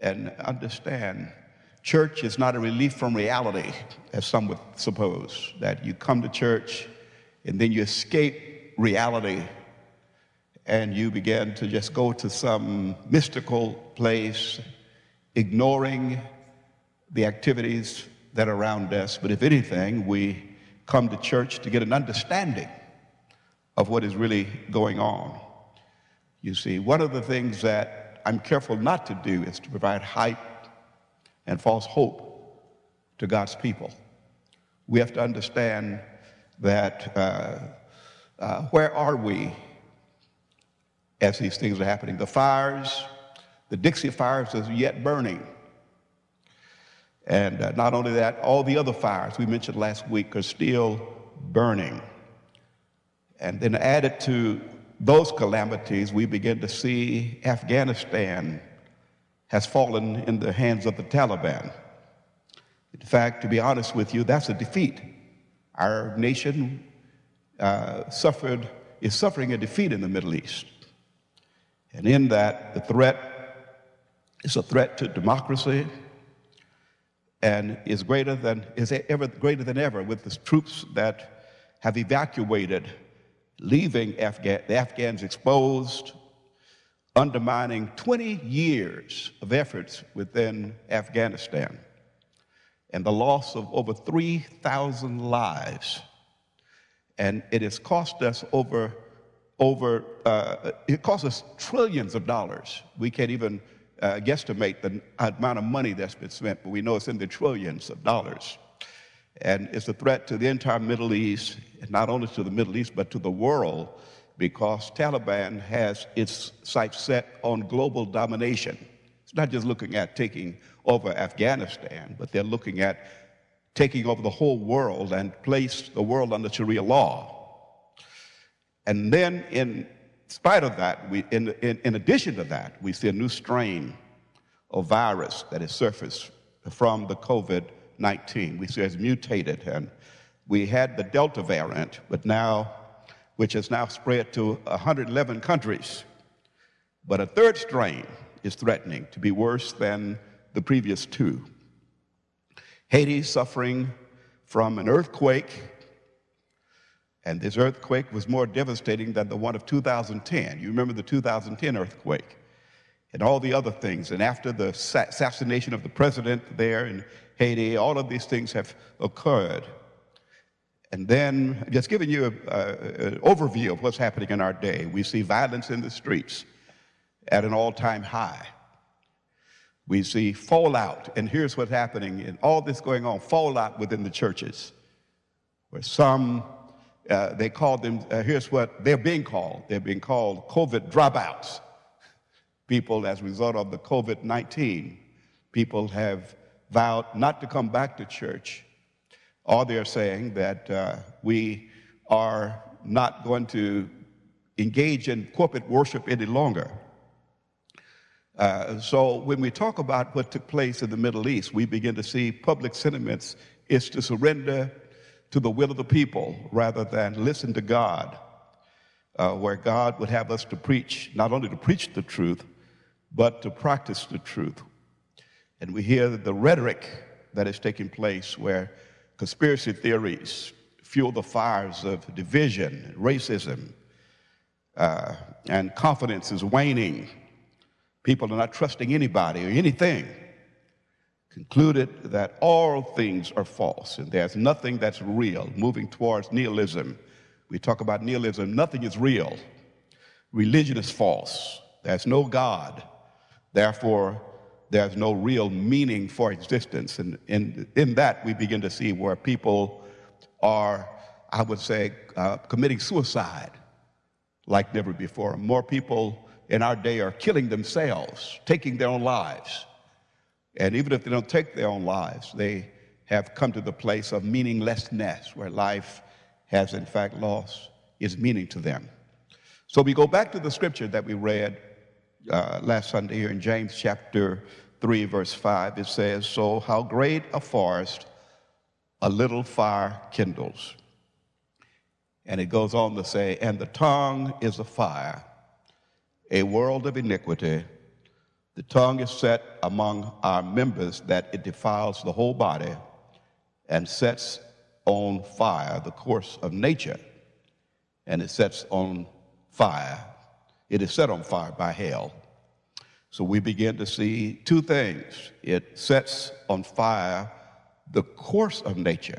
and understand church is not a relief from reality, as some would suppose, that you come to church and then you escape reality and you begin to just go to some mystical place, ignoring the activities that are around us. But if anything, we come to church to get an understanding of what is really going on. You see, one of the things that I'm careful not to do is to provide hype and false hope to God's people. We have to understand that where are we as these things are happening? The fires, the Dixie fires is yet burning. And not only that, all the other fires we mentioned last week are still burning. And then added to those calamities, we begin to see Afghanistan has fallen in the hands of the Taliban. In fact, to be honest with you, that's a defeat. Our nation is suffering a defeat in the Middle East. And in that, the threat is a threat to democracy and is ever greater than ever with the troops that have evacuated, leaving the Afghans exposed, undermining 20 years of efforts within Afghanistan, and the loss of over 3,000 lives. And it has cost us it cost us trillions of dollars. We can't even guesstimate the amount of money that's been spent, but we know it's in the trillions of dollars. And it's a threat to the entire Middle East, and not only to the Middle East, but to the world, because Taliban has its sights set on global domination. It's not just looking at taking over Afghanistan, but they're looking at taking over the whole world and place the world under Sharia law. And then in spite of that, in addition to that, we see a new strain of virus that has surfaced from the COVID-19. We see it has mutated, and we had the Delta variant, which has now spread to 111 countries. But a third strain is threatening to be worse than the previous two. Haiti is suffering from an earthquake, and this earthquake was more devastating than the one of 2010. You remember the 2010 earthquake and all the other things. And after the assassination of the president there in Haiti, all of these things have occurred. And then, just giving you an overview of what's happening in our day, we see violence in the streets at an all-time high. We see fallout, and here's what's happening, and all this going on, fallout within the churches, where some, they call them, here's what they're being called. They're being called COVID dropouts. People, as a result of the COVID-19, people have vowed not to come back to church, or they're saying that we are not going to engage in corporate worship any longer. So when we talk about what took place in the Middle East, we begin to see public sentiments is to surrender to the will of the people rather than listen to God, where God would have us to preach, not only to preach the truth, but to practice the truth. And we hear the rhetoric that is taking place where conspiracy theories fuel the fires of division, racism, and confidence is waning. People are not trusting anybody or anything. Concluded that all things are false and there's nothing that's real, moving towards nihilism. We talk about nihilism, nothing is real. Religion is false. There's no God. Therefore, there's no real meaning for existence. And in that, we begin to see where people are, I would say, committing suicide like never before. More people in our day are killing themselves, taking their own lives. And even if they don't take their own lives, they have come to the place of meaninglessness, where life has in fact lost its meaning to them. So we go back to the scripture that we read last Sunday here in James chapter 3, verse 5. It says, "So how great a forest a little fire kindles." And it goes on to say, "And the tongue is a fire, a world of iniquity. The tongue is set among our members that it defiles the whole body and sets on fire the course of nature, and it sets on fire. It is set on fire by hell. So we begin to see two things. It sets on fire the course of nature.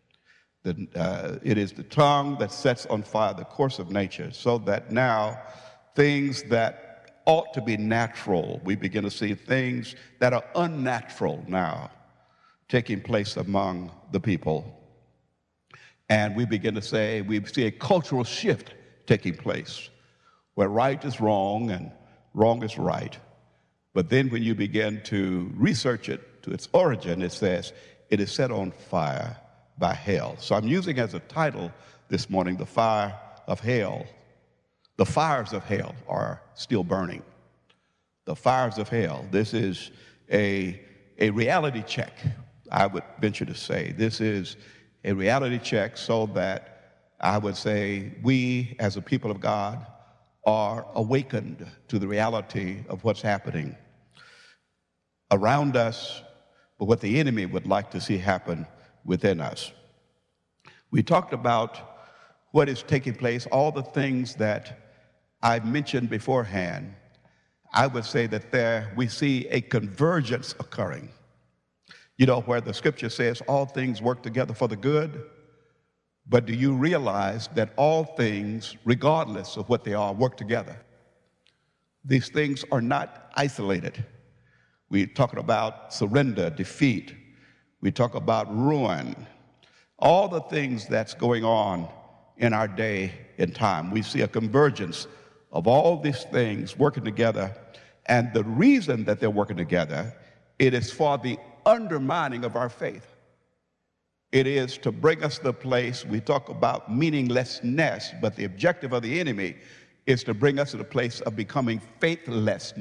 It is the tongue that sets on fire the course of nature, so that now things that ought to be natural, we begin to see things that are unnatural now taking place among the people. And we begin to say, we see a cultural shift taking place where right is wrong and wrong is right. But then when you begin to research it to its origin, it says it is set on fire by hell. So I'm using as a title this morning, the fire of hell. The fires of hell are still burning. The fires of hell. This is a reality check, I would venture to say. This is a reality check so that I would say we as a people of God are awakened to the reality of what's happening around us, but what the enemy would like to see happen within us. We talked about what is taking place, all the things that I mentioned beforehand. I would say that there we see a convergence occurring. You know, where the scripture says all things work together for the good, but do you realize that all things, regardless of what they are, work together? These things are not isolated. We're talking about surrender, defeat. We talk about ruin. All the things that's going on in our day and time. We see a convergence of all these things working together. And the reason that they're working together, it is for the undermining of our faith. It is to bring us to the place, we talk about meaninglessness, but the objective of the enemy is to bring us to the place of becoming faithless,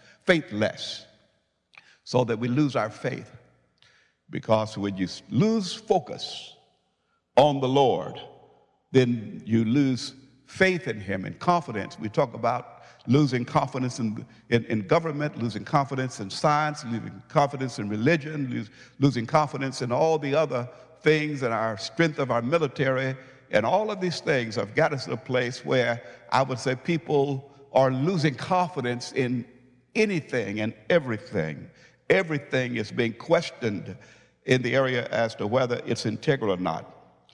so that we lose our faith. Because when you lose focus on the Lord, then you lose faith in him and confidence. We talk about losing confidence in government, losing confidence in science, losing confidence in religion, losing confidence in all the other things and our strength of our military. And all of these things have got us to a place where I would say people are losing confidence in anything and everything. Everything is being questioned in the area as to whether it's integral or not.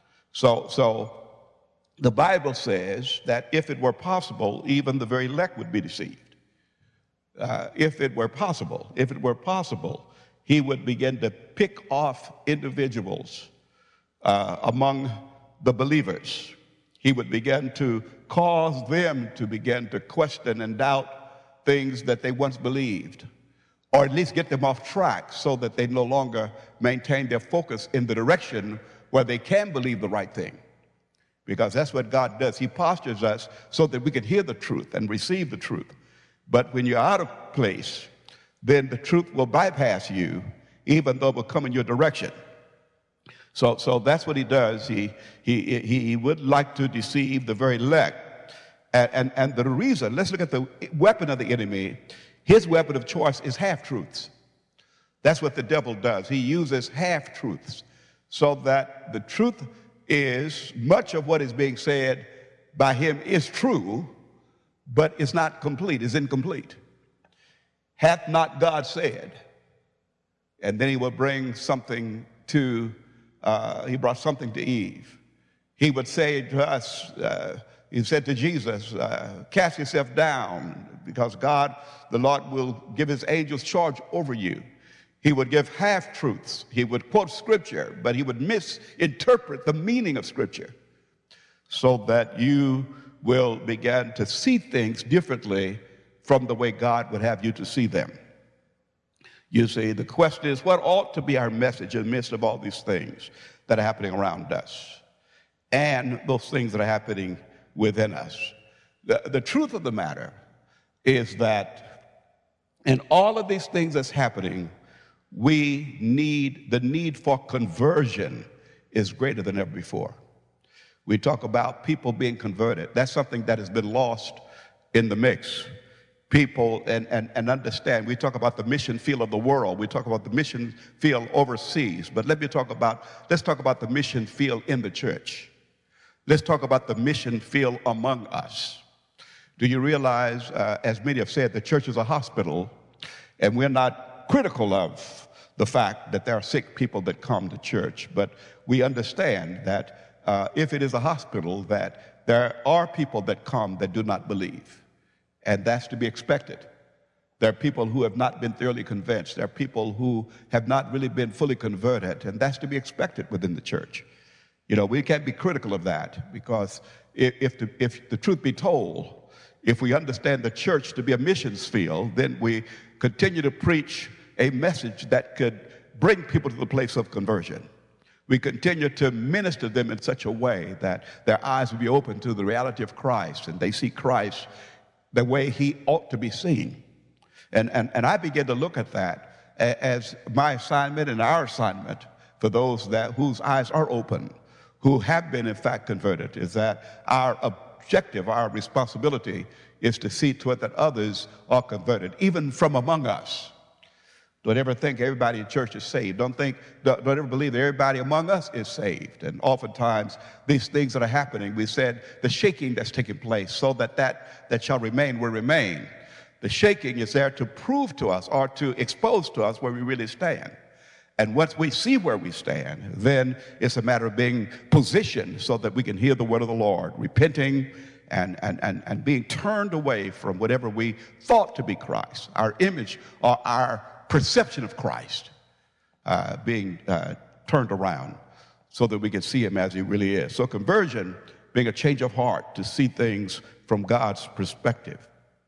So the Bible says that if it were possible, even the very elect would be deceived. If it were possible, he would begin to pick off individuals among the believers. He would begin to cause them to begin to question and doubt things that they once believed, or at least get them off track so that they no longer maintain their focus in the direction where they can believe the right thing. Because that's what God does. He postures us so that we can hear the truth and receive the truth. But when you're out of place, then the truth will bypass you, even though it will come in your direction. So that's what he does. He would like to deceive the very elect. And the reason, let's look at the weapon of the enemy. His weapon of choice is half-truths. That's what the devil does. He uses half-truths so that the truth is much of what is being said by him is true, but it's not complete, it's incomplete. Hath not God said? And then he will bring something to, he brought something to Eve. He would say to us, he said to Jesus, cast yourself down because God, the Lord, will give his angels charge over you. He would give half-truths. He would quote scripture, but he would misinterpret the meaning of scripture so that you will begin to see things differently from the way God would have you to see them. You see, the question is, what ought to be our message in the midst of all these things that are happening around us and those things that are happening within us? The truth of the matter is that in all of these things that's happening, the need for conversion is greater than ever before. We talk about people being converted. That's something that has been lost in the mix. people and understand. We talk about the mission field of the world. We talk about the mission field overseas. But let's talk about the mission field in the church. Let's talk about the mission field among us. Do you realize, as many have said, the church is a hospital, and we're not critical of the fact that there are sick people that come to church, but we understand that if it is a hospital, that there are people that come that do not believe, and that's to be expected. There are people who have not been thoroughly convinced. There are people who have not really been fully converted, and that's to be expected within the church. You know, we can't be critical of that, because if the truth be told, if we understand the church to be a missions field, then we continue to preach a message that could bring people to the place of conversion. We continue to minister them in such a way that their eyes will be open to the reality of Christ, and they see Christ the way he ought to be seen. And I begin to look at that as my assignment and our assignment for those whose eyes are open, who have been in fact converted, is that our objective, our responsibility is to see to it that others are converted, even from among us. Don't ever think everybody in church is saved. Don't ever believe that everybody among us is saved. And oftentimes, these things that are happening, we said the shaking that's taking place, so that shall remain will remain. The shaking is there to prove to us or to expose to us where we really stand. And once we see where we stand, then it's a matter of being positioned so that we can hear the word of the Lord, repenting and being turned away from whatever we thought to be Christ, our image or our perception of Christ, being turned around so that we can see him as he really is. So conversion being a change of heart to see things from God's perspective.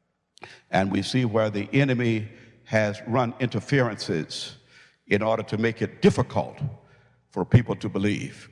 And we see where the enemy has run interferences in order to make it difficult for people to believe.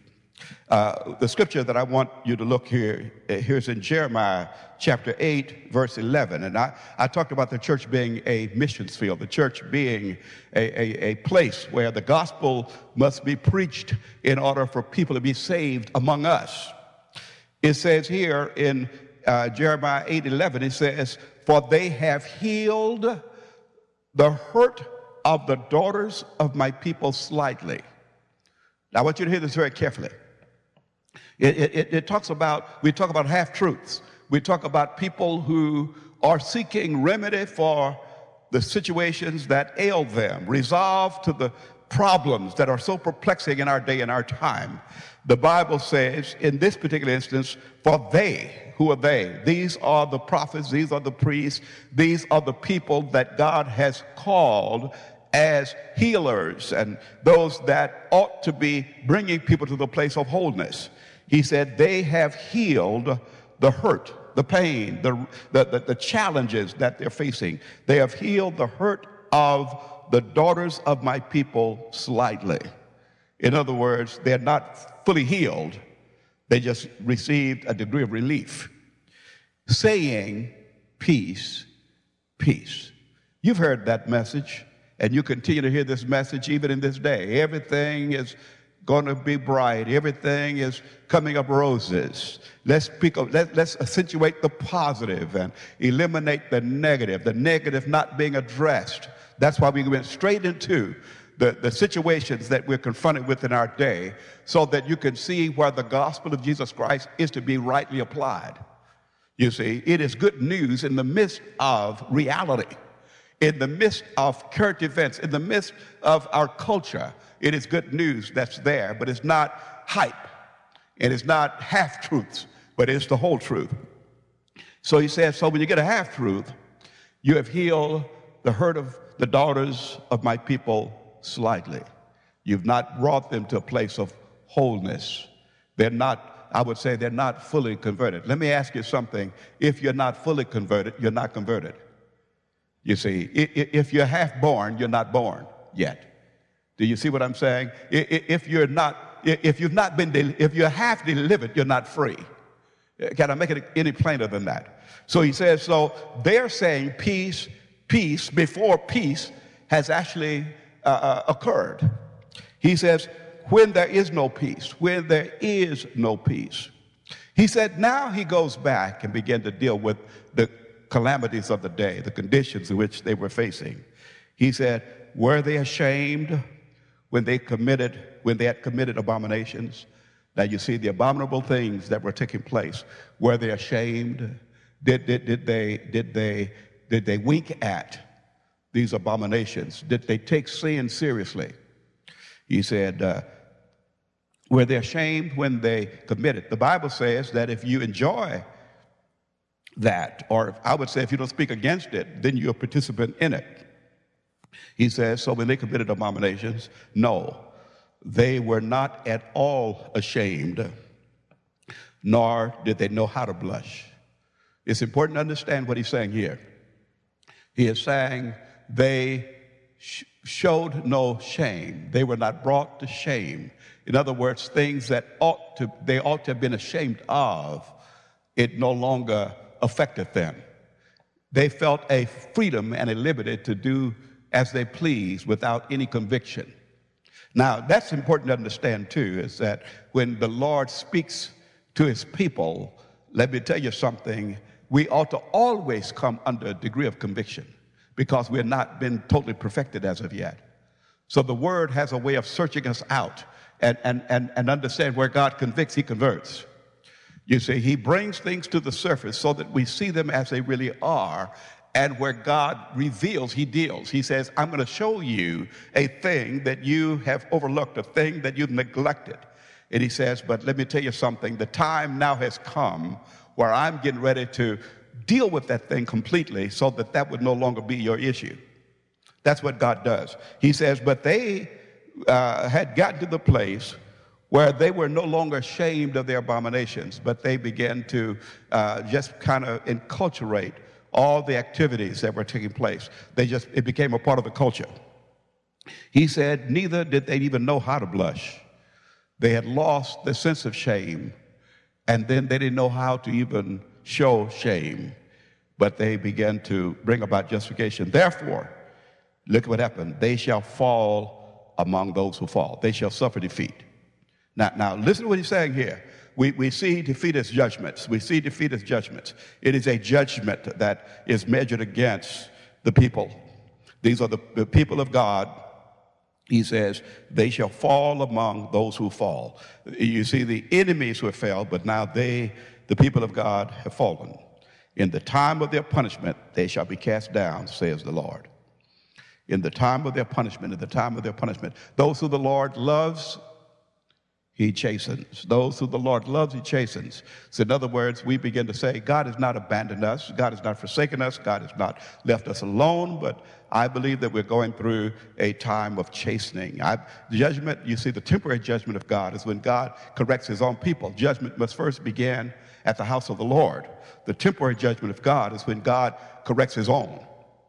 The scripture that I want you to look here's in Jeremiah chapter 8, verse 11. And I talked about the church being a missions field, the church being a place where the gospel must be preached in order for people to be saved among us. It says here in Jeremiah 8:11, it says, "For they have healed the hurt of the daughters of my people slightly." Now, I want you to hear this very carefully. We talk about half-truths. We talk about people who are seeking remedy for the situations that ail them, resolve to the problems that are so perplexing in our day and our time. The Bible says, in this particular instance, for they, who are they? These are the prophets, these are the priests, these are the people that God has called as healers and those that ought to be bringing people to the place of wholeness. He said they have healed the hurt, the pain, the challenges that they're facing. They have healed the hurt of the daughters of my people slightly. In other words, they're not fully healed. They just received a degree of relief, saying, peace, peace. You've heard that message, and you continue to hear this message even in this day. Everything is going to be bright. Everything is coming up roses. Let's accentuate the positive and eliminate the negative not being addressed. That's why we went straight into the situations that we're confronted with in our day, so that you can see where the gospel of Jesus Christ is to be rightly applied. You see, it is good news in the midst of reality, in the midst of current events, in the midst of our culture. It is good news that's there, but it's not hype, and it's not half-truths, but it's the whole truth. So he says, so when you get a half-truth, you have healed the hurt of the daughters of my people slightly. You've not brought them to a place of wholeness. They're not, I would say, they're not fully converted. Let me ask you something. If you're not fully converted, you're not converted. You see, if you're half born, you're not born yet. Do you see what I'm saying? If you're half delivered, you're not free. Can I make it any plainer than that? So he says, so they're saying peace, peace before peace has actually occurred. He says, when there is no peace, when there is no peace. He said, now he goes back and begins to deal with the calamities of the day, the conditions in which they were facing. He said, were they ashamed when they had committed abominations? Now you see the abominable things that were taking place. Were they ashamed? Did they wink at these abominations? Did they take sin seriously? He said, were they ashamed when they committed? The Bible says that if you enjoy that, or I would say if you don't speak against it, then you're a participant in it. He says, so when they committed abominations, no, they were not at all ashamed, nor did they know how to blush. It's important to understand what he's saying here. He is saying they showed no shame. They were not brought to shame. In other words, things that they ought to have been ashamed of, it no longer affected them. They felt a freedom and a liberty to do as they pleased without any conviction. Now, that's important to understand too, is that when the Lord speaks to his people, let me tell you something, we ought to always come under a degree of conviction because we've not been totally perfected as of yet. So the word has a way of searching us out and understand where God convicts, he converts. You see, he brings things to the surface so that we see them as they really are, and where God reveals, he deals. He says, I'm going to show you a thing that you have overlooked, a thing that you've neglected. And he says, but let me tell you something, the time now has come where I'm getting ready to deal with that thing completely so that that would no longer be your issue. That's what God does. He says, but they had gotten to the place where they were no longer ashamed of their abominations, but they began to just kind of enculturate all the activities that were taking place. It became a part of the culture. He said, neither did they even know how to blush. They had lost the sense of shame, and then they didn't know how to even show shame, but they began to bring about justification. Therefore, look what happened. They shall fall among those who fall. They shall suffer defeat. Now listen to what he's saying here. We see defeat as judgments. We see defeat as judgments. It is a judgment that is measured against the people. These are the people of God. He says, they shall fall among those who fall. You see the enemies who have fell, but now the people of God, have fallen. In the time of their punishment, they shall be cast down, says the Lord. In the time of their punishment, those who the Lord loves, he chastens. Those who the Lord loves, he chastens. So in other words, we begin to say, God has not abandoned us. God has not forsaken us. God has not left us alone. But I believe that we're going through a time of chastening. Judgment, you see, the temporary judgment of God is when God corrects his own people. Judgment must first begin at the house of the Lord. The temporary judgment of God is when God corrects his own.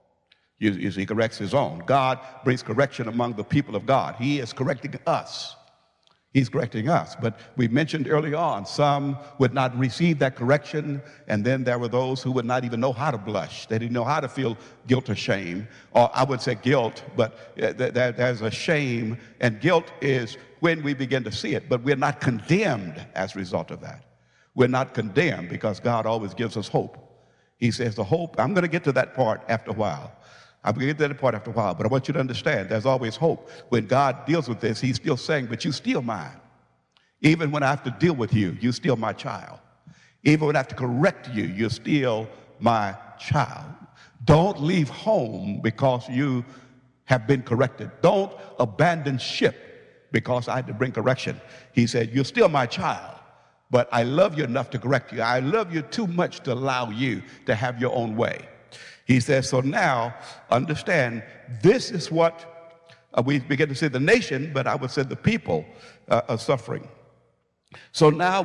He corrects his own. God brings correction among the people of God. He is correcting us. He's correcting us. But we mentioned early on, some would not receive that correction, and then there were those who would not even know how to blush. They didn't know how to feel guilt or shame. Or I would say guilt, but there's a shame, and guilt is when we begin to see it, but we're not condemned as a result of that. We're not condemned because God always gives us hope. He says the hope, I'm going to get to that part after a while. I'm going to get to that part after a while, but I want you to understand there's always hope. When God deals with this, he's still saying, but you still mine. Even when I have to deal with you, you're still my child. Even when I have to correct you, you're still my child. Don't leave home because you have been corrected. Don't abandon ship because I had to bring correction. He said, you're still my child, but I love you enough to correct you. I love you too much to allow you to have your own way. He says, so now, understand, this is what we begin to see the nation, but I would say the people are suffering. So now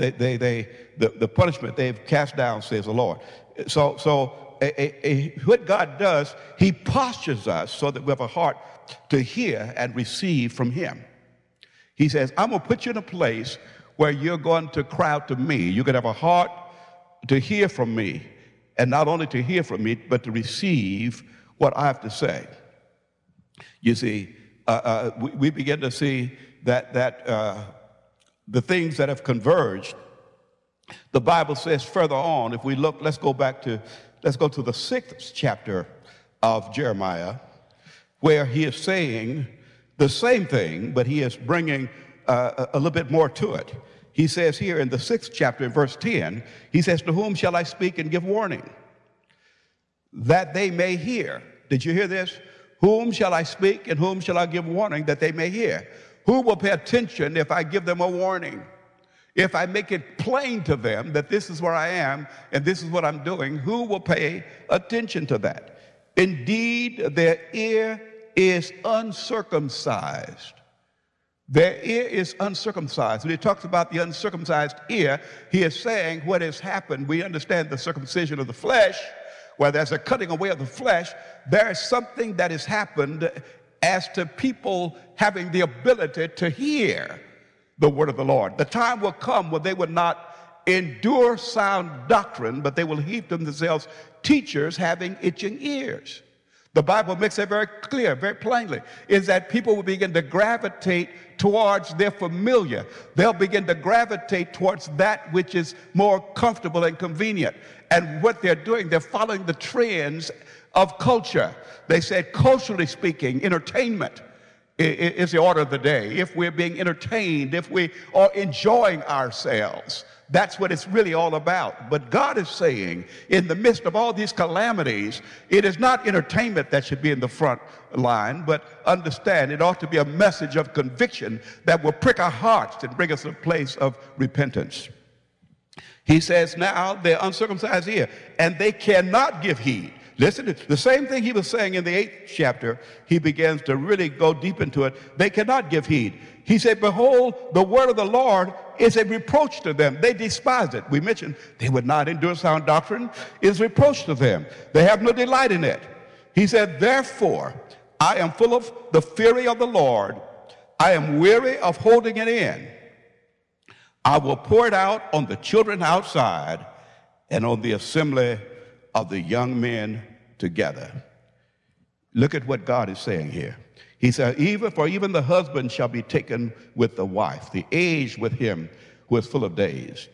the punishment they've cast down, says the Lord. So what God does, he postures us so that we have a heart to hear and receive from him. He says, I'm going to put you in a place where you're going to cry out to me. You're going to have a heart to hear from me. And not only to hear from me, but to receive what I have to say. You see, we begin to see that the things that have converged, the Bible says further on, if we look, let's go back to let's go to the 6th chapter of Jeremiah, where he is saying the same thing, but he is bringing a little bit more to it. He says here in the 6th chapter, verse 10, he says, "To whom shall I speak and give warning, that they may hear?" Did you hear this? Whom shall I speak and whom shall I give warning that they may hear? Who will pay attention if I give them a warning? If I make it plain to them that this is where I am and this is what I'm doing, who will pay attention to that? Indeed, their ear is uncircumcised. Their ear is uncircumcised. When he talks about the uncircumcised ear, he is saying what has happened. We understand the circumcision of the flesh, where there's a cutting away of the flesh. There is something that has happened as to people having the ability to hear the word of the Lord. The time will come when they will not endure sound doctrine, but they will heap to themselves teachers having itching ears. The Bible makes it very clear, very plainly, is that people will begin to gravitate towards their familiar. They'll begin to gravitate towards that which is more comfortable and convenient. And what they're doing, they're following the trends of culture. They said, culturally speaking, entertainment is the order of the day. If we're being entertained, if we are enjoying ourselves, that's what it's really all about. But God is saying, in the midst of all these calamities, it is not entertainment that should be in the front line, but understand it ought to be a message of conviction that will prick our hearts and bring us to a place of repentance. He says, now they're uncircumcised ear, and they cannot give heed. Listen to the same thing he was saying in the 8th chapter. He begins to really go deep into it. They cannot give heed. He said, behold, the word of the Lord is a reproach to them. They despise it. We mentioned they would not endure sound doctrine. It is reproach to them. They have no delight in it. He said, therefore, I am full of the fury of the Lord. I am weary of holding it in. I will pour it out on the children outside and on the assembly of the young men together. Look at what God is saying here. He said, even the husband shall be taken with the wife, the aged with him who is full of days.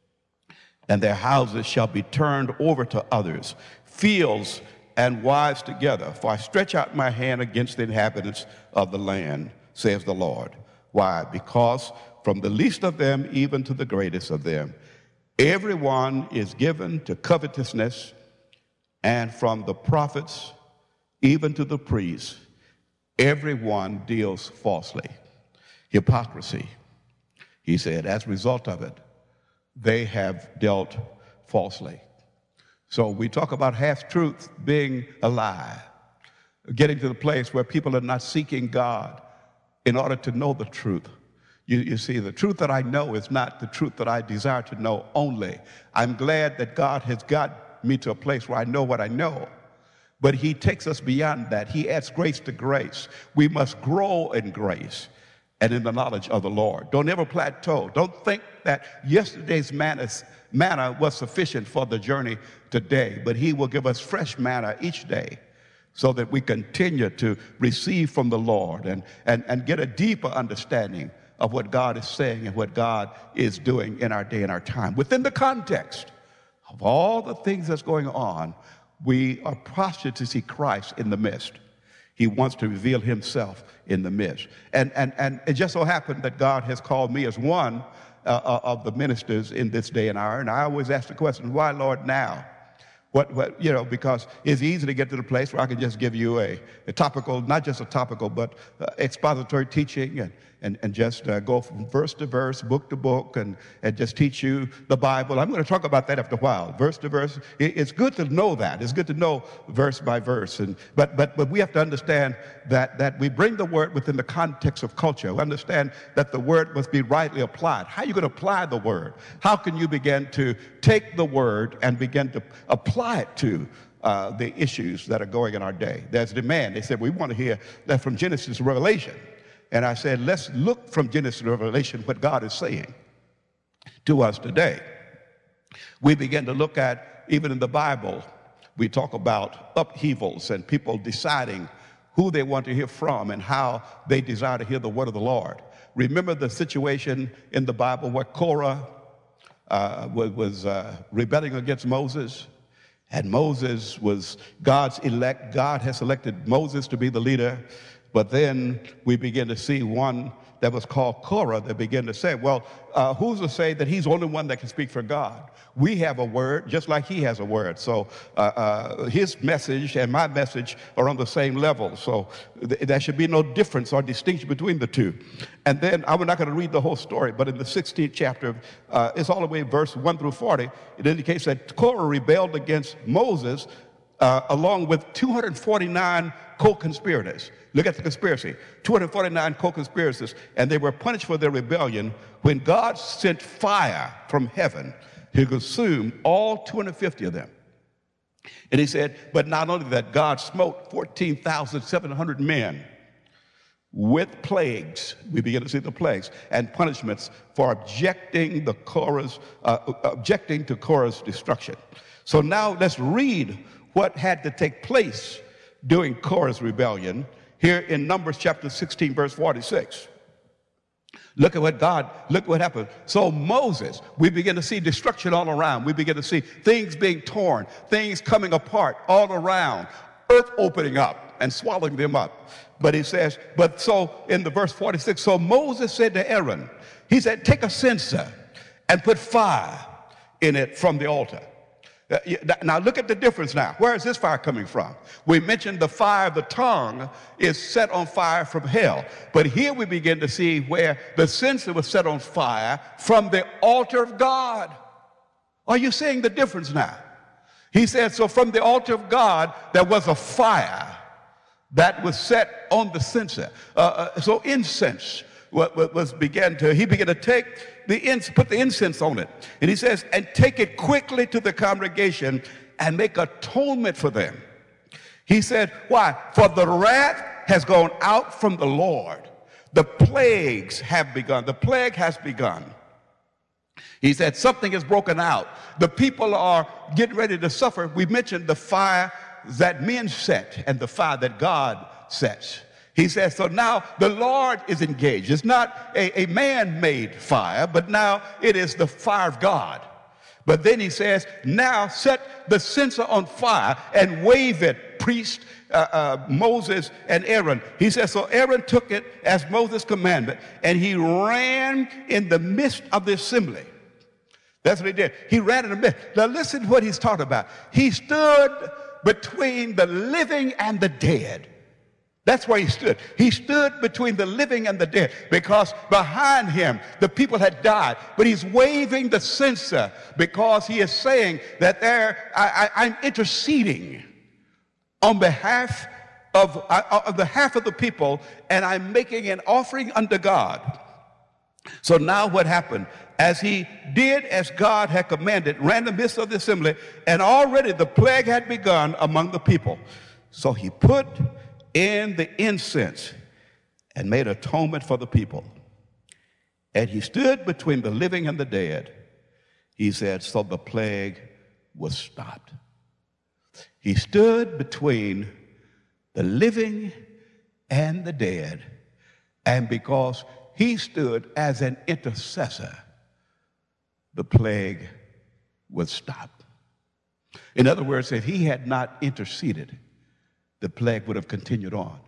And their houses shall be turned over to others, fields and wives together. For I stretch out my hand against the inhabitants of the land, says the Lord. Why? Because from the least of them even to the greatest of them, everyone is given to covetousness, and from the prophets even to the priests, everyone deals falsely. Hypocrisy. He said, as a result of it, they have dealt falsely. So we talk about half-truth being a lie, getting to the place where people are not seeking God in order to know the truth. You see, the truth that I know is not the truth that I desire to know only. I'm glad that God has got me to a place where I know what I know. But he takes us beyond that. He adds grace to grace. We must grow in grace and in the knowledge of the Lord. Don't ever plateau. Don't think that yesterday's manna was sufficient for the journey today, but he will give us fresh manna each day so that we continue to receive from the Lord and get a deeper understanding of what God is saying and what God is doing in our day and our time. Within the context of all the things that's going on, we are postured to see Christ in the midst. He wants to reveal himself in the midst. And it just so happened that God has called me as one of the ministers in this day and hour. And I always ask the question, why, Lord, now? Because it's easy to get to the place where I can just give you a topical, not just a topical, but expository teaching and just go from verse to verse, book to book, and just teach you the Bible. I'm going to talk about that after a while, verse to verse. It's good to know that. It's good to know verse by verse. But we have to understand that we bring the word within the context of culture. We understand that the word must be rightly applied. How are you going to apply the word? How can you begin to take the word and begin to apply it to the issues that are going in our day? There's demand. They said, we want to hear that from Genesis to Revelation. And I said, let's look from Genesis to Revelation what God is saying to us today. We begin to look at, even in the Bible, we talk about upheavals and people deciding who they want to hear from and how they desire to hear the word of the Lord. Remember the situation in the Bible where Korah was rebelling against Moses, And Moses was God's elect. God has selected Moses to be the leader. But then we begin to see one that was called Korah that began to say, well, who's to say that he's the only one that can speak for God? We have a word just like he has a word. So his message and my message are on the same level. So there should be no difference or distinction between the two. And then I'm not going to read the whole story, but in the 16th chapter, it's all the way verse 1 through 40, it indicates that Korah rebelled against Moses along with 249 co-conspirators. Look at the conspiracy. 249 co-conspirators, and they were punished for their rebellion when God sent fire from heaven to consume all 250 of them. And he said, but not only that, God smote 14,700 men with plagues. We begin to see the plagues and punishments for objecting to Korah's destruction. So now let's read what had to take place during Korah's rebellion here in Numbers chapter 16, verse 46. Look at what happened. So Moses, we begin to see destruction all around. We begin to see things being torn, things coming apart all around, earth opening up and swallowing them up. But he says, but so in the verse 46, so Moses said to Aaron, he said, take a censer and put fire in it from the altar. Now look at the difference now. Where is this fire coming from? We mentioned the fire of the tongue is set on fire from hell. But here we begin to see where the censer was set on fire from the altar of God. Are you seeing the difference now? He said, so from the altar of God, there was a fire that was set on the censer. So incense he began to take put the incense on it. And he says, and take it quickly to the congregation and make atonement for them. He said, why? For the wrath has gone out from the Lord. The plagues have begun. The plague has begun. He said, something is broken out. The people are getting ready to suffer. We mentioned the fire that men set and the fire that God sets. He says, so now the Lord is engaged. It's not a man-made fire, but now it is the fire of God. But then he says, now set the censer on fire and wave it, priest Moses and Aaron. He says, so Aaron took it as Moses' commandment, and he ran in the midst of the assembly. That's what he did. He ran in the midst. Now listen to what he's talking about. He stood between the living and the dead. That's where he stood. He stood between the living and the dead because behind him the people had died. But he's waving the censer because he is saying that I'm interceding on behalf of the people, and I'm making an offering unto God. So now what happened? As he did as God had commanded, ran in the midst of the assembly, and already the plague had begun among the people. So he put in the incense and made atonement for the people. And he stood between the living and the dead. He said, so the plague was stopped. He stood between the living and the dead, and because he stood as an intercessor, the plague was stopped. In other words, if he had not interceded, the plague would have continued on.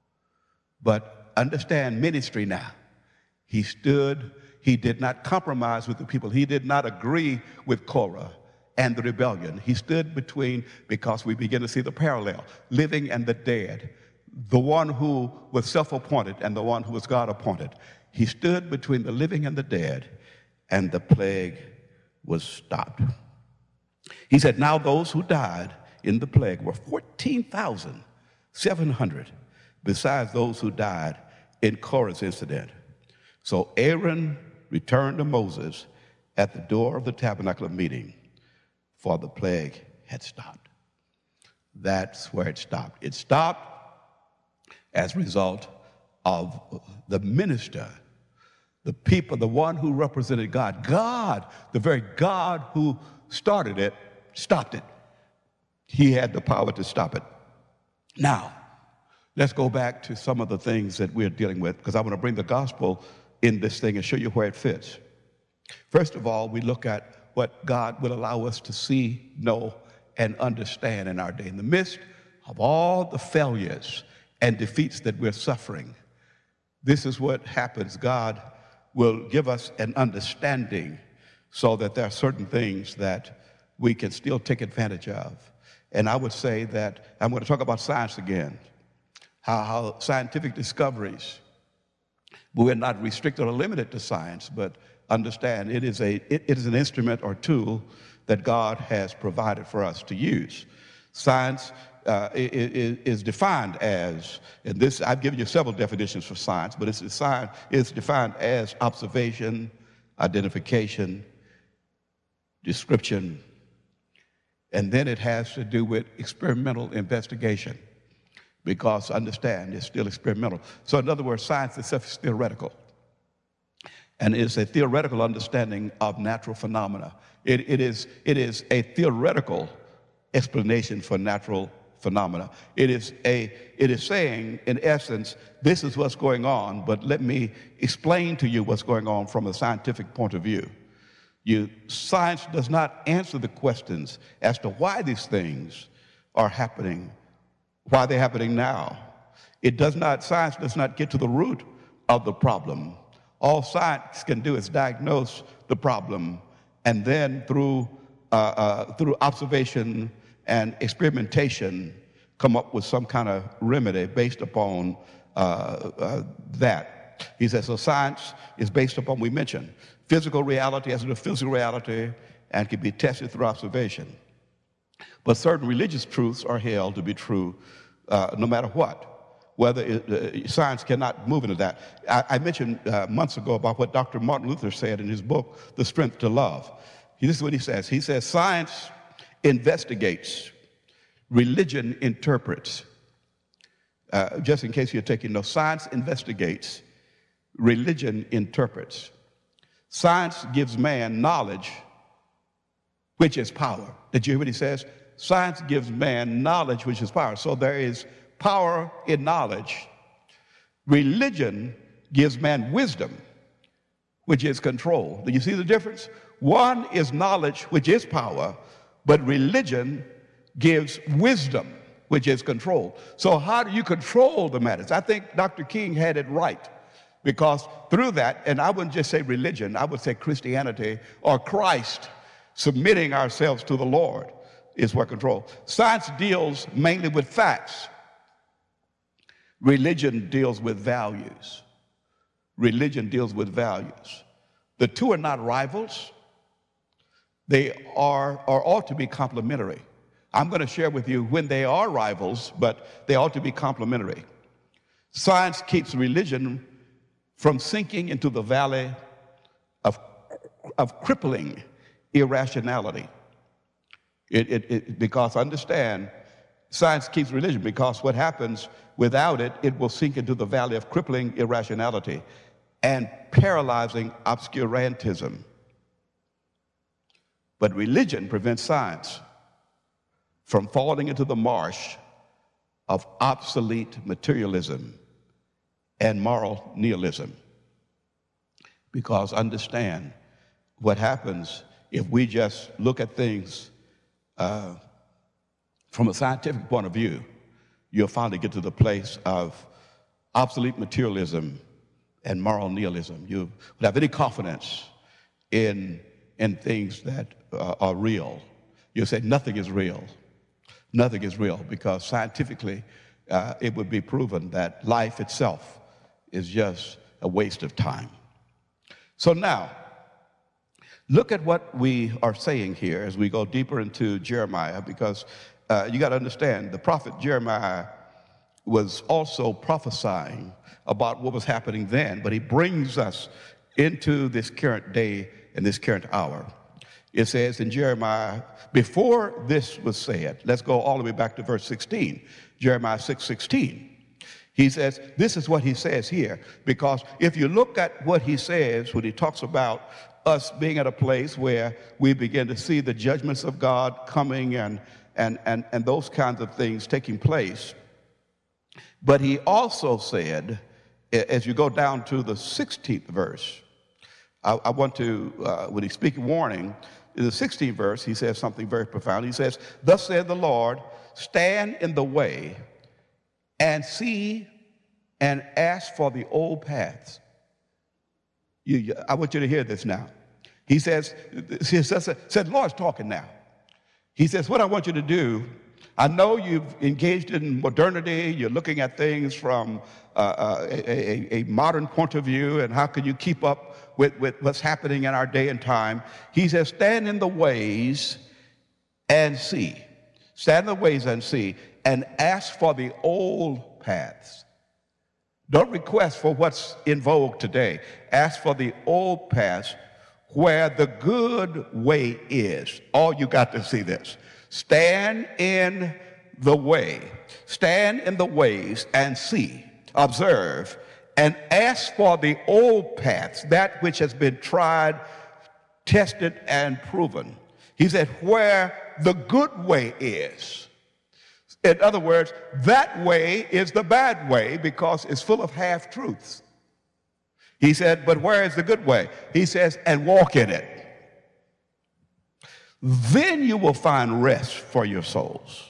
But understand ministry now. He stood, he did not compromise with the people. He did not agree with Korah and the rebellion. He stood between, because we begin to see the parallel, living and the dead, the one who was self-appointed and the one who was God-appointed. He stood between the living and the dead, and the plague was stopped. He said, now those who died in the plague were 14,700, besides those who died in Korah's incident. So Aaron returned to Moses at the door of the tabernacle of meeting, for the plague had stopped. That's where it stopped. It stopped as a result of the minister, the people, the one who represented God. God, the very God who started it, stopped it. He had the power to stop it. Now, let's go back to some of the things that we're dealing with, because I want to bring the gospel in this thing and show you where it fits. First of all, we look at what God will allow us to see, know, and understand in our day. In the midst of all the failures and defeats that we're suffering, this is what happens. God will give us an understanding so that there are certain things that we can still take advantage of. And I would say that I'm going to talk about science again, how scientific discoveries, we're not restricted or limited to science, but understand it is an instrument or tool that God has provided for us to use. Science is defined as, and this, I've given you several definitions for science, but it's defined as observation, identification, description, and then it has to do with experimental investigation, because understand, it's still experimental. So in other words, science itself is theoretical, and it's a theoretical understanding of natural phenomena. It is a theoretical explanation for natural phenomena. It is saying, in essence, this is what's going on, but let me explain to you what's going on from a scientific point of view. Science does not answer the questions as to why these things are happening, why they're happening now. Science does not get to the root of the problem. All science can do is diagnose the problem, and then through observation and experimentation, come up with some kind of remedy based upon that. He says, so science is based upon, we mentioned, physical reality as a physical reality and can be tested through observation. But certain religious truths are held to be true no matter what. Science cannot move into that. I mentioned months ago about what Dr. Martin Luther said in his book, The Strength to Love. This is what he says. He says, science investigates, religion interprets. Just in case you're taking notes, science investigates, religion interprets. Science gives man knowledge, which is power. Did you hear what he says? Science gives man knowledge, which is power. So there is power in knowledge. Religion gives man wisdom, which is control. Do you see the difference? One is knowledge, which is power, but religion gives wisdom, which is control. So how do you control the matters? I think Dr. King had it right, because through that, and I wouldn't just say religion, I would say Christianity or Christ, submitting ourselves to the Lord is what control. Science deals mainly with facts. Religion deals with values. Religion deals with values. The two are not rivals. They are or ought to be complementary. I'm going to share with you when they are rivals, but they ought to be complementary. Science keeps religion from sinking into the valley of crippling irrationality. Because understand, science keeps religion, because what happens without it, it will sink into the valley of crippling irrationality and paralyzing obscurantism. But religion prevents science from falling into the marsh of obsolete materialism and moral nihilism. Because understand, what happens if we just look at things from a scientific point of view, you'll finally get to the place of obsolete materialism and moral nihilism. You would have any confidence in things that are real. You'll say nothing is real. Nothing is real, because scientifically it would be proven that life itself is just a waste of time. So now, look at what we are saying here as we go deeper into Jeremiah, because you got to understand, the prophet Jeremiah was also prophesying about what was happening then, but he brings us into this current day and this current hour. It says in Jeremiah, before this was said, let's go all the way back to verse 16, Jeremiah 6:16. He says, this is what he says here, because if you look at what he says when he talks about us being at a place where we begin to see the judgments of God coming and those kinds of things taking place. But he also said, as you go down to the 16th verse, I want to, when he's speaking warning, in the 16th verse, he says something very profound. He says, thus said the Lord, stand in the way and see and ask for the old paths. I want you to hear this now. He said, the Lord's talking now. He says, what I want you to do, I know you've engaged in modernity. You're looking at things from a modern point of view, and how can you keep up with what's happening in our day and time. He says, stand in the ways and see. Stand in the ways and see, and ask for the old paths. Don't request for what's in vogue today. Ask for the old paths where the good way is. Oh, you got to see this. Stand in the way. Stand in the ways and see, observe, and ask for the old paths, that which has been tried, tested, and proven. He said, where the good way is. In other words, that way is the bad way because it's full of half-truths. He said, but where is the good way? He says, and walk in it. Then you will find rest for your souls.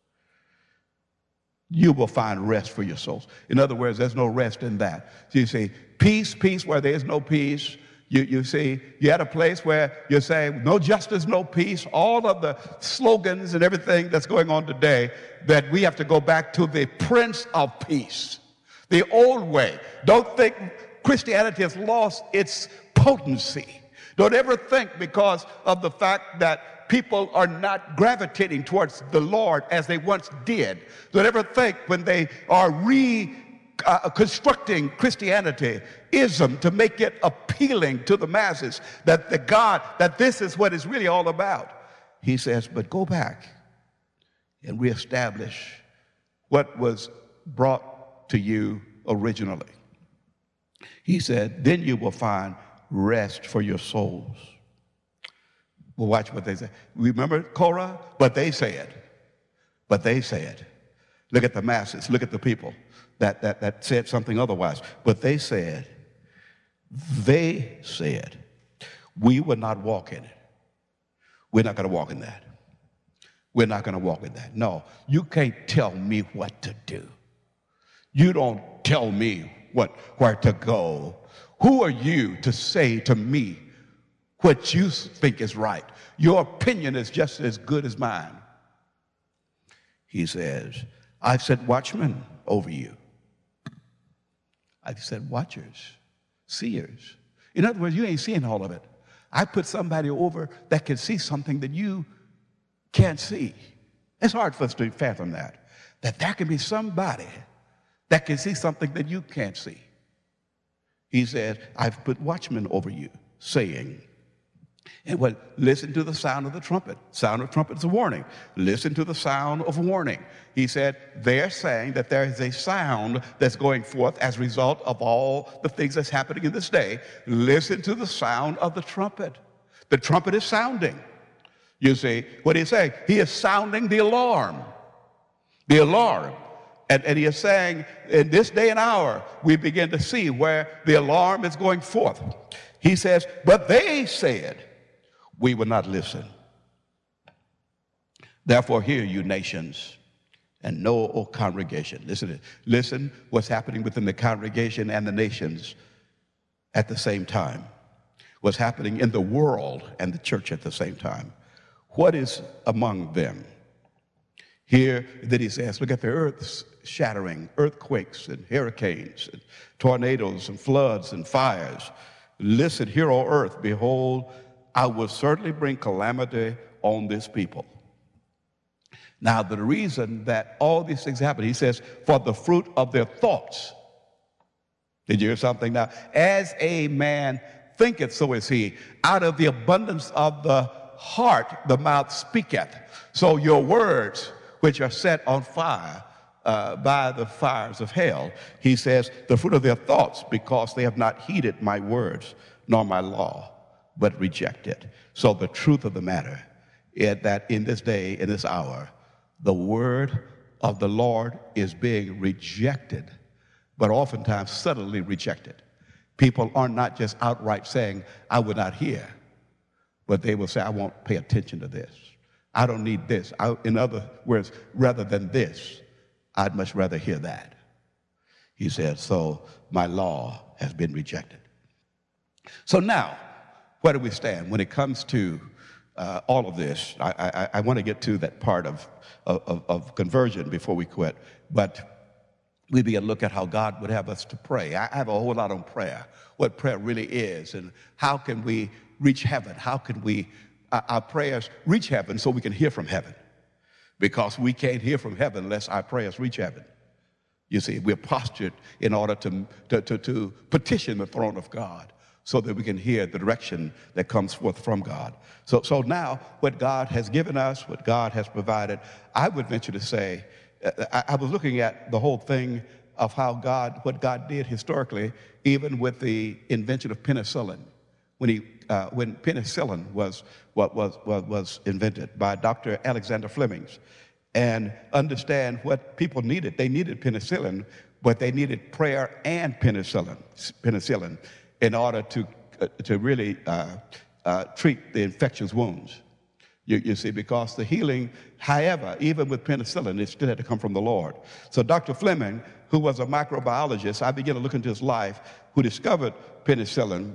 You will find rest for your souls. In other words, there's no rest in that. So you say, peace, peace where there's no peace. You see, you're at a place where you're saying, no justice, no peace. All of the slogans and everything that's going on today, that we have to go back to the Prince of Peace, the old way. Don't think Christianity has lost its potency. Don't ever think because of the fact that people are not gravitating towards the Lord as they once did. Don't ever think when they are reconstructing Christianity-ism to make it appealing to the masses that that this is what it's really all about. He says, but go back and reestablish what was brought to you originally. He said, then you will find rest for your souls. Well, watch what they say. Remember Korah? But they said. Look at the masses. Look at the people that said something otherwise. But they said, we will not walk in it. We're not going to walk in that. We're not going to walk in that. No, you can't tell me what to do. You don't tell me where to go. Who are you to say to me what you think is right? Your opinion is just as good as mine. He says, I've set watchmen over you. I've set watchers, seers. In other words, you ain't seeing all of it. I put somebody over that can see something that you can't see. It's hard for us to fathom that there can be somebody that can see something that you can't see. He said, I've put watchmen over you, saying, and listen to the sound of the trumpet. Sound of trumpet is a warning. Listen to the sound of warning. He said, they're saying that there is a sound that's going forth as a result of all the things that's happening in this day. Listen to the sound of the trumpet. The trumpet is sounding. You see, what he's saying, he is sounding the alarm. The alarm. And he is saying, in this day and hour, we begin to see where the alarm is going forth. He says, but they said, we will not listen. Therefore, hear you nations, and know, O congregation. Listen what's happening within the congregation and the nations at the same time. What's happening in the world and the church at the same time. What is among them? Here that he says, look at the earth's shattering, earthquakes and hurricanes, and tornadoes and floods and fires. Listen, hear, O earth, behold, I will certainly bring calamity on this people. Now, the reason that all these things happen, he says, for the fruit of their thoughts. Did you hear something now? As a man thinketh, so is he. Out of the abundance of the heart, the mouth speaketh. So your words, which are set on fire by the fires of hell, he says, the fruit of their thoughts, because they have not heeded my words, nor my law, but rejected. So the truth of the matter is that in this day, in this hour, the word of the Lord is being rejected, but oftentimes subtly rejected. People are not just outright saying, I would not hear, but they will say, I won't pay attention to this. I don't need this. In other words, rather than this, I'd much rather hear that. He said, so my law has been rejected. So now, where do we stand when it comes to all of this? I want to get to that part of conversion before we quit, but we begin to look at how God would have us to pray. I have a whole lot on prayer, what prayer really is, and how can we reach heaven? How can we, our prayers reach heaven so we can hear from heaven? Because we can't hear from heaven unless our prayers reach heaven. You see, we're postured in order to petition the throne of God so that we can hear the direction that comes forth from God. So now, what God has given us, what God has provided, I would venture to say, I was looking at the whole thing of how what God did historically, even with the invention of penicillin. When penicillin was invented by Dr. Alexander Fleming, and understand what people needed. They needed penicillin, but they needed prayer and penicillin in order to really treat the infectious wounds. You see, because the healing, however, even with penicillin, it still had to come from the Lord. So Dr. Fleming, who was a microbiologist, I began to look into his life, who discovered penicillin.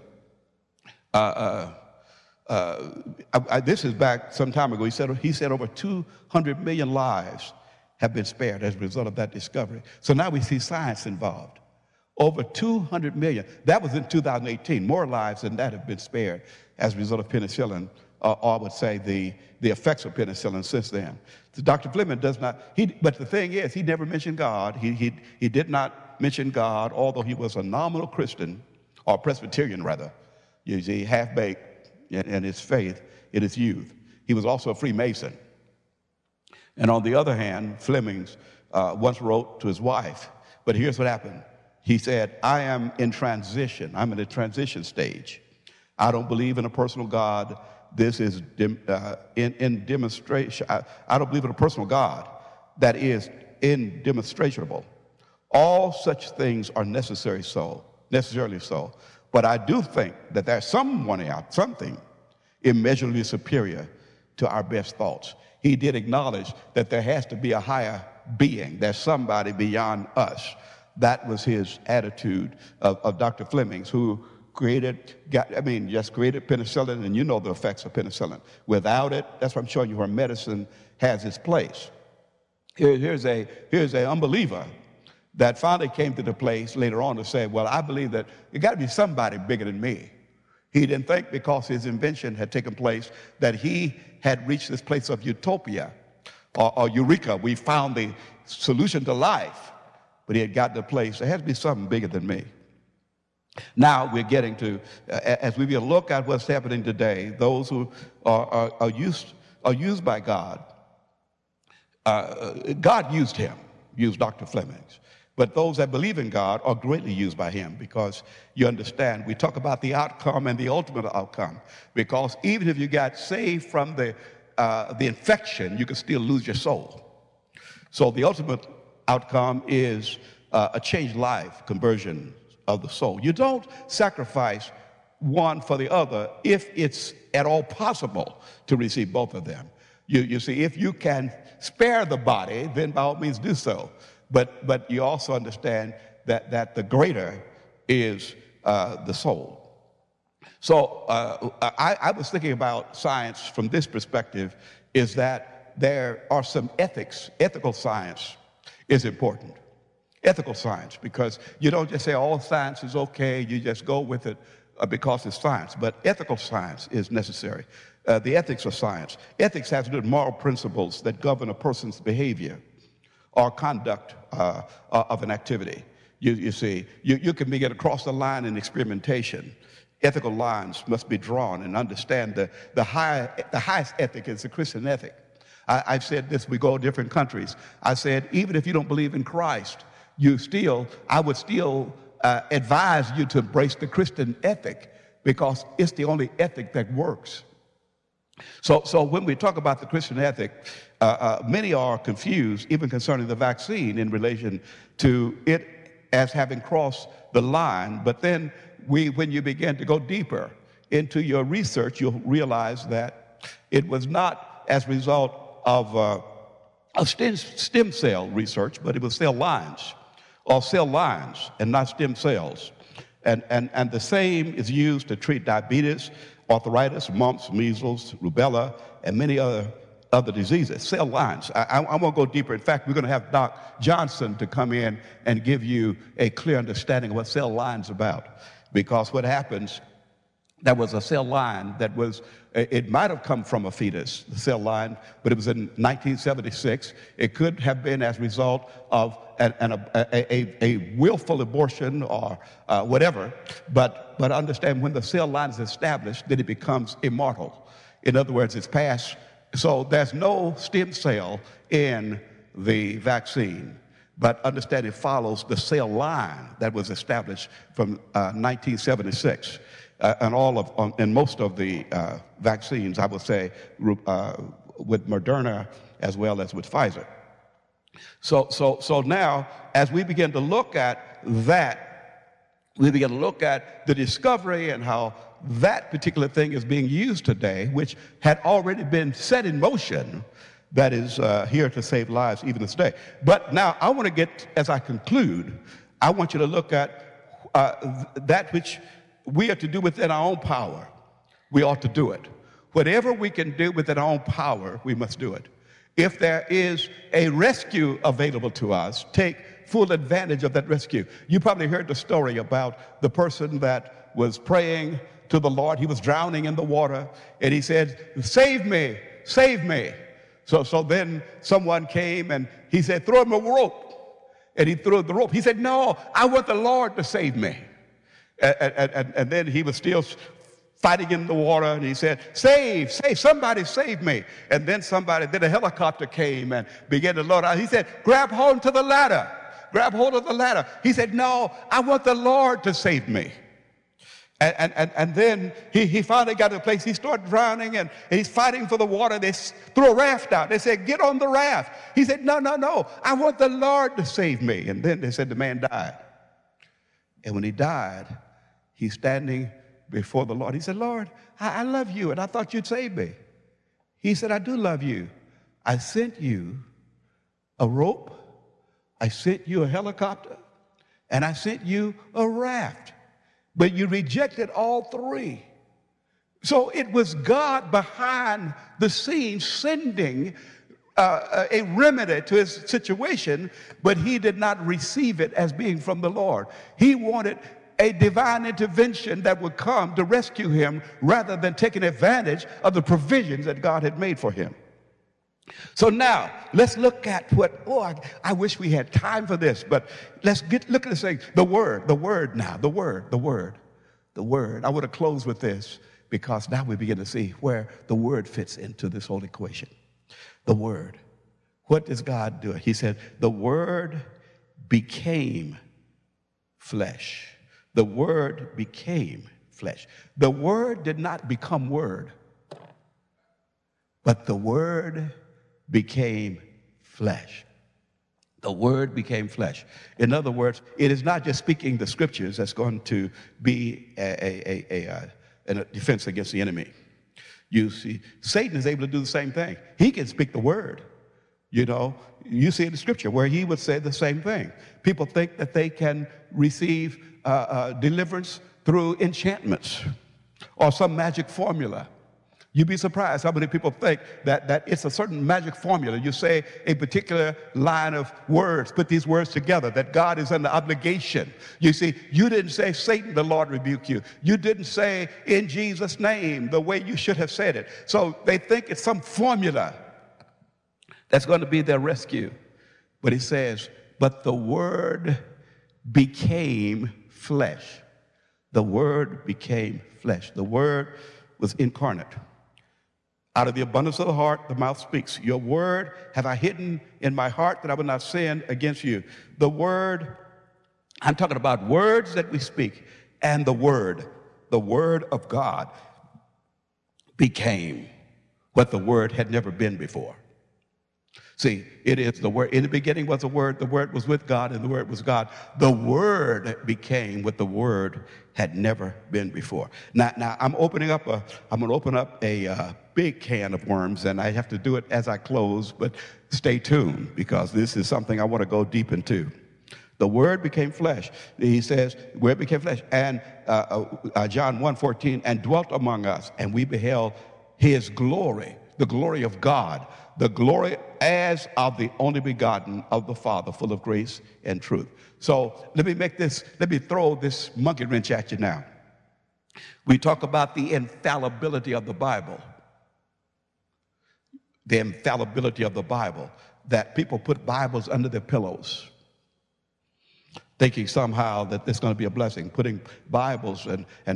This is back some time ago. He said over 200 million lives have been spared as a result of that discovery. So now we see science involved. Over 200 million. That was in 2018. More lives than that have been spared as a result of penicillin, or I would say the effects of penicillin since then. So Dr. Fleming does not, but the thing is, he never mentioned God. He did not mention God, although he was a nominal Christian, or Presbyterian rather. You see, half-baked in his faith in his youth. He was also a Freemason. And on the other hand, Fleming once wrote to his wife, but here's what happened. He said, I am in transition. I'm in a transition stage. I don't believe in a personal God. This is in demonstration. I don't believe in a personal God that is indemonstrable. All such things are necessarily so. But I do think that there's something immeasurably superior to our best thoughts. He did acknowledge that there has to be a higher being. There's somebody beyond us. That was his attitude of Dr. Fleming, who created penicillin, and you know the effects of penicillin. Without it, that's what I'm showing you where medicine has its place. Here's a unbeliever that finally came to the place later on to say, well, I believe that it got to be somebody bigger than me. He didn't think because his invention had taken place that he had reached this place of utopia or eureka. We found the solution to life. But he had gotten to a place, there has to be something bigger than me. Now we're getting to, as we look at what's happening today, those who are used by God, God used him, used Dr. Fleming. But those that believe in God are greatly used by him, because you understand, we talk about the outcome and the ultimate outcome, because even if you got saved from the infection, you can still lose your soul. So the ultimate outcome is a changed life, conversion of the soul. You don't sacrifice one for the other if it's at all possible to receive both of them. You see, if you can spare the body, then by all means do so. But you also understand that the greater is the soul. So I was thinking about science from this perspective, is that there are some ethical science is important. Ethical science, because you don't just say all science is okay, you just go with it because it's science. But ethical science is necessary. The ethics of science. Ethics has to do with moral principles that govern a person's behavior or conduct of an activity. You see, you can begin to cross the line in experimentation. Ethical lines must be drawn, and understand the highest ethic is the Christian ethic. I've said this, we go to different countries. I said, even if you don't believe in Christ, I would still advise you to embrace the Christian ethic, because it's the only ethic that works. So when we talk about the Christian ethic, many are confused, even concerning the vaccine, in relation to it as having crossed the line. But then when you begin to go deeper into your research, you'll realize that it was not as a result of stem cell research, but it was cell lines, or cell lines and not stem cells. And the same is used to treat diabetes, arthritis, mumps, measles, rubella, and many other diseases, cell lines. I won't go deeper. In fact, we're going to have Doc Johnson to come in and give you a clear understanding of what cell lines are about. Because what happens, there was a cell line that was, it might have come from a fetus, the cell line, but it was in 1976. It could have been as a result of a willful abortion or whatever, but understand when the cell line is established, then it becomes immortal. In other words, it's passed. So there's no stem cell in the vaccine, but understand it follows the cell line that was established from 1976. And most of the vaccines, I would say, with Moderna as well as with Pfizer. So now, as we begin to look at that, we begin to look at the discovery and how that particular thing is being used today, which had already been set in motion, that is here to save lives even this day. But now I want to get, as I conclude, I want you to look at that which we are to do within our own power. We ought to do it. Whatever we can do within our own power, we must do it. If there is a rescue available to us, take full advantage of that rescue. You probably heard the story about the person that was praying to the Lord. He was drowning in the water, and he said, "Save me, save me." So then someone came, and he said, "Throw him a rope." And he threw the rope. He said, "No, I want the Lord to save me." And then he was still fighting in the water, and he said, "Save, somebody save me." And then a helicopter came and began to load out. He said, "Grab hold to the ladder. Grab hold of the ladder." He said, "No, I want the Lord to save me." And then he finally got to a place, he started drowning, and he's fighting for the water. They threw a raft out. They said, "Get on the raft." He said, No, I want the Lord to save me." And then they said the man died. And when he died, he's standing before the Lord. He said, "Lord, I love you, and I thought you'd save me." He said, "I do love you. I sent you a rope, I sent you a helicopter, and I sent you a raft. But you rejected all three." So it was God behind the scenes sending a remedy to his situation, but he did not receive it as being from the Lord. He wanted a divine intervention that would come to rescue him rather than taking advantage of the provisions that God had made for him. So now, let's look at I wish we had time for this, but look at this thing. The word now, the word. I want to close with this because now we begin to see where the word fits into this whole equation. The word. What does God do? He said, the word became flesh. The word became flesh. The word did not become word, but the word became flesh. The word became flesh. In other words, it is not just speaking the scriptures that's going to be a defense against the enemy. You see, Satan is able to do the same thing. He can speak the word. You know, you see in the scripture where he would say the same thing. People think that they can receive deliverance through enchantments or some magic formula. You'd be surprised how many people think that it's a certain magic formula. You say a particular line of words, put these words together, that God is under obligation. You see, you didn't say, "Satan, the Lord rebuke you." You didn't say, "In Jesus' name," the way you should have said it. So they think it's some formula that's going to be their rescue. But he says, but the word became flesh. The word became flesh. The word was incarnate. Out of the abundance of the heart, the mouth speaks. Your word have I hidden in my heart that I would not sin against you. The word, I'm talking about words that we speak, and the word of God became what the word had never been before. See, it is the Word. In the beginning was the Word was with God, and the Word was God. The Word became what the Word had never been before. Now I'm going to open up a big can of worms, and I have to do it as I close, but stay tuned, because this is something I want to go deep into. The Word became flesh. He says, Word became flesh. And John 1:14, and dwelt among us, and we beheld his glory, the glory of God, the glory as of the only begotten of the Father, full of grace and truth. So let me throw this monkey wrench at you now. We talk about the infallibility of the Bible. The infallibility of the Bible, that people put Bibles under their pillows, thinking somehow that there's going to be a blessing, putting Bibles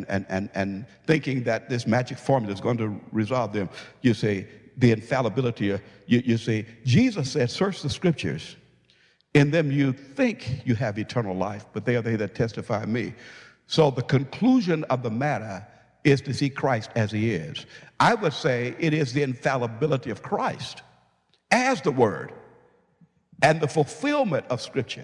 and thinking that this magic formula is going to resolve them. You say, the infallibility, you say, Jesus said, search the scriptures. In them you think you have eternal life, but they are they that testify of me. So the conclusion of the matter is to see Christ as he is. I would say it is the infallibility of Christ as the Word and the fulfillment of Scripture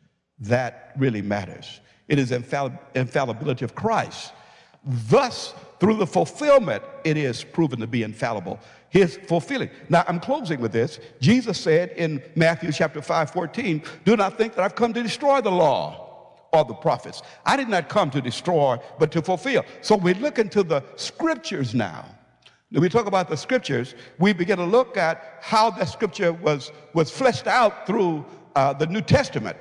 that really matters. It is infallibility of Christ. Thus, through the fulfillment, it is proven to be infallible. His fulfilling. Now, I'm closing with this. Jesus said in Matthew chapter 5:14, do not think that I've come to destroy the law or the prophets. I did not come to destroy, but to fulfill. So we look into the scriptures now. When we talk about the scriptures, we begin to look at how that scripture was fleshed out through the New Testament.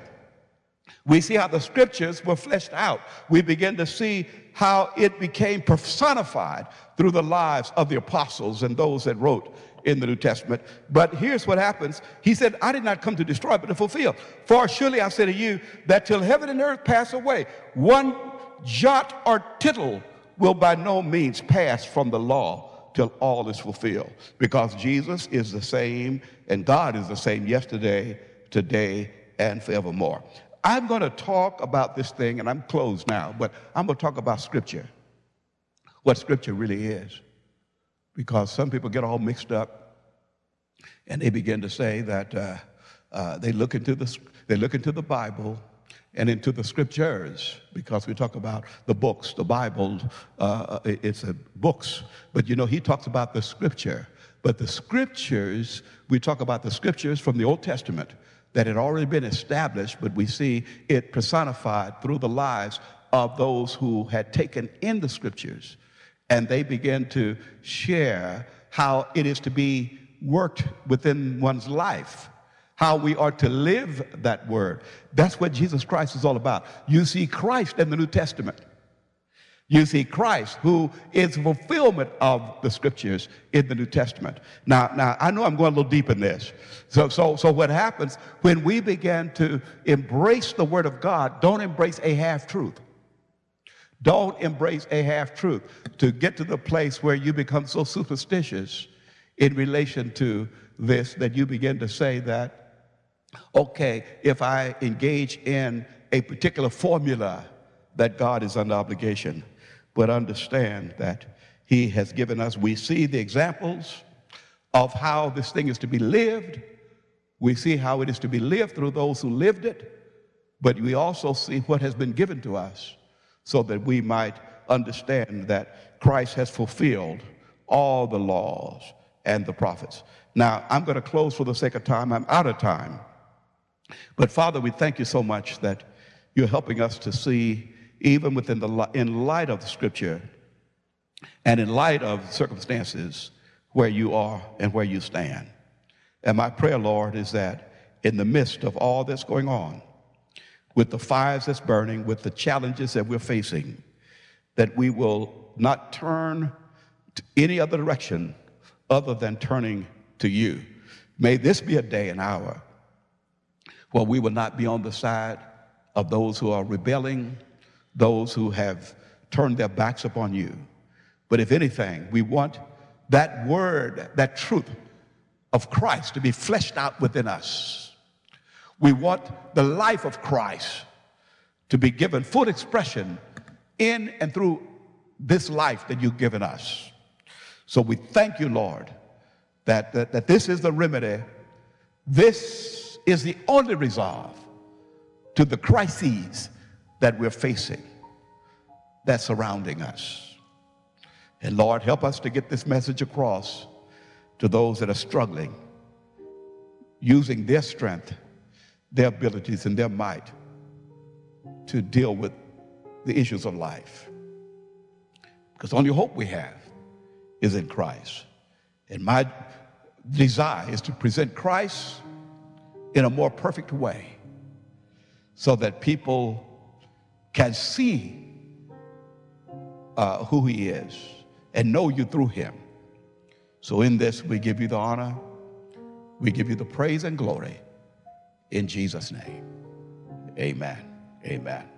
We see how the scriptures were fleshed out. We begin to see how it became personified through the lives of the apostles and those that wrote in the New Testament. But here's what happens. He said, I did not come to destroy, but to fulfill. For surely I say to you that till heaven and earth pass away, one jot or tittle will by no means pass from the law till all is fulfilled. Because Jesus is the same and God is the same yesterday, today, and forevermore. I'm going to talk about this thing, and I'm closed now, but I'm going to talk about Scripture, what Scripture really is. Because some people get all mixed up, and they begin to say that they look into the Bible and into the Scriptures, because we talk about the books, the Bible, it's books. But you know, he talks about the Scripture. But the Scriptures, we talk about the Scriptures from the Old Testament that had already been established, but we see it personified through the lives of those who had taken in the Scriptures. And they began to share how it is to be worked within one's life, how we are to live that word. That's what Jesus Christ is all about. You see Christ in the New Testament. You see Christ, who is fulfillment of the Scriptures in the New Testament. Now, I know I'm going a little deep in this. So what happens when we begin to embrace the Word of God, don't embrace a half-truth. Don't embrace a half-truth to get to the place where you become so superstitious in relation to this that you begin to say that, okay, if I engage in a particular formula, that God is under obligation. But understand that he has given us, we see the examples of how this thing is to be lived. We see how it is to be lived through those who lived it. But we also see what has been given to us so that we might understand that Christ has fulfilled all the laws and the prophets. Now, I'm going to close for the sake of time. I'm out of time. But Father, we thank you so much that you're helping us to see, even in light of the Scripture and in light of circumstances, where you are and where you stand. And my prayer, Lord, is that in the midst of all that's going on, with the fires that's burning, with the challenges that we're facing, that we will not turn to any other direction other than turning to you. May this be a day and hour where we will not be on the side of those who are rebelling, those who have turned their backs upon you. But if anything, we want that word, that truth of Christ to be fleshed out within us. We want the life of Christ to be given full expression in and through this life that you've given us. So we thank you, Lord, that this is the remedy This is the only resolve to the crises that we're facing, that's surrounding us. And Lord, help us to get this message across to those that are struggling, using their strength, their abilities, and their might to deal with the issues of life. Because the only hope we have is in Christ. And my desire is to present Christ in a more perfect way so that people can see who he is and know you through him. So in this, we give you the honor, we give you the praise and glory in Jesus' name. Amen. Amen.